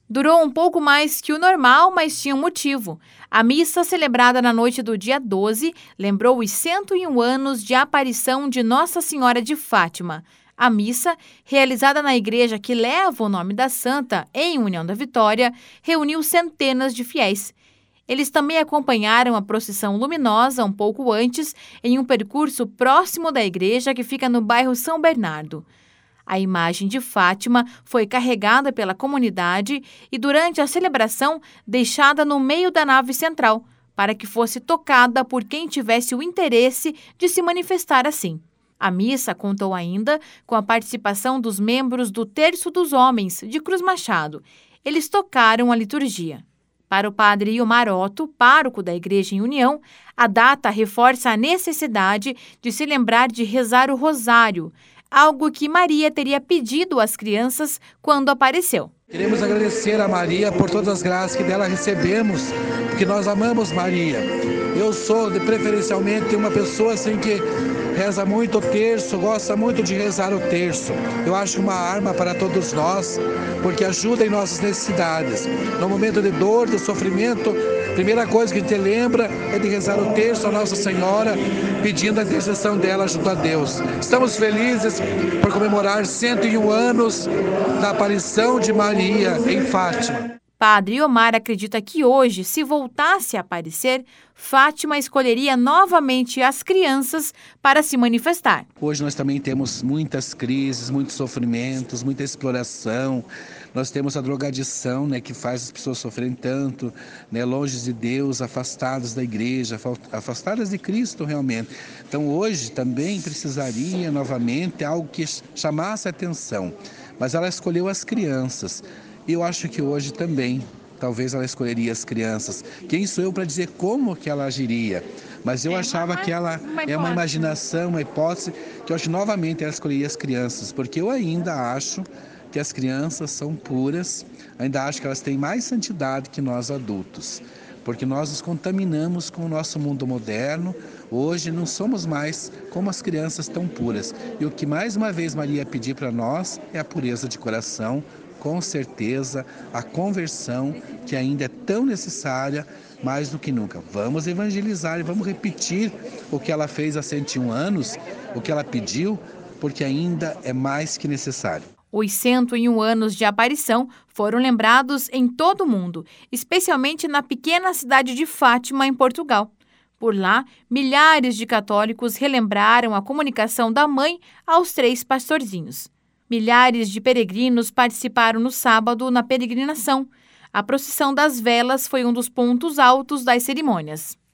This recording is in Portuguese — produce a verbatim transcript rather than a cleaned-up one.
Durou um pouco mais que o normal, mas tinha um motivo. A missa, celebrada na noite do dia doze, lembrou os cento e um anos de aparição de Nossa Senhora de Fátima. A missa, realizada na igreja que leva o nome da santa, em União da Vitória, reuniu centenas de fiéis. Eles também acompanharam a procissão luminosa um pouco antes, em um percurso próximo da igreja que fica no bairro São Bernardo. A imagem de Fátima foi carregada pela comunidade e, durante a celebração, deixada no meio da nave central, para que fosse tocada por quem tivesse o interesse de se manifestar assim. A missa contou ainda com a participação dos membros do Terço dos Homens, de Cruz Machado. Eles tocaram a liturgia. Para o padre Ilmar Otto, pároco da Igreja em União, a data reforça a necessidade de se lembrar de rezar o rosário, algo que Maria teria pedido às crianças quando apareceu. Queremos agradecer a Maria por todas as graças que dela recebemos, porque nós amamos Maria. Eu sou, de preferencialmente, uma pessoa assim que reza muito o terço, gosta muito de rezar o terço. Eu acho uma arma para todos nós, porque ajuda em nossas necessidades. No momento de dor, de sofrimento, a primeira coisa que a gente lembra é de rezar o terço a Nossa Senhora, pedindo a intercessão dela junto a Deus. Estamos felizes por comemorar cento e um anos da aparição de Maria em Fátima. Padre Omar acredita que hoje, se voltasse a aparecer, Fátima escolheria novamente as crianças para se manifestar. Hoje nós também temos muitas crises, muitos sofrimentos, muita exploração. Nós temos a drogadição, né, que faz as pessoas sofrerem tanto, né, longe de Deus, afastadas da igreja, afastadas de Cristo realmente. Então hoje também precisaria novamente algo que chamasse a atenção. Mas ela escolheu as crianças. E eu acho que hoje também, talvez ela escolheria as crianças. Quem sou eu para dizer como que ela agiria? Mas eu achava que ela é uma imaginação, uma hipótese, que eu acho que novamente ela escolheria as crianças, porque eu ainda acho que as crianças são puras, ainda acho que elas têm mais santidade que nós adultos, porque nós nos contaminamos com o nosso mundo moderno. Hoje não somos mais como as crianças tão puras. E o que mais uma vez Maria pedir para nós é a pureza de coração, com certeza, a conversão, que ainda é tão necessária, mais do que nunca. Vamos evangelizar e vamos repetir o que ela fez há cento e um anos, o que ela pediu, porque ainda é mais que necessário. Os cento e um anos de aparição foram lembrados em todo o mundo, especialmente na pequena cidade de Fátima, em Portugal. Por lá, milhares de católicos relembraram a comunicação da mãe aos três pastorzinhos. Milhares de peregrinos participaram no sábado na peregrinação. A procissão das velas foi um dos pontos altos das cerimônias.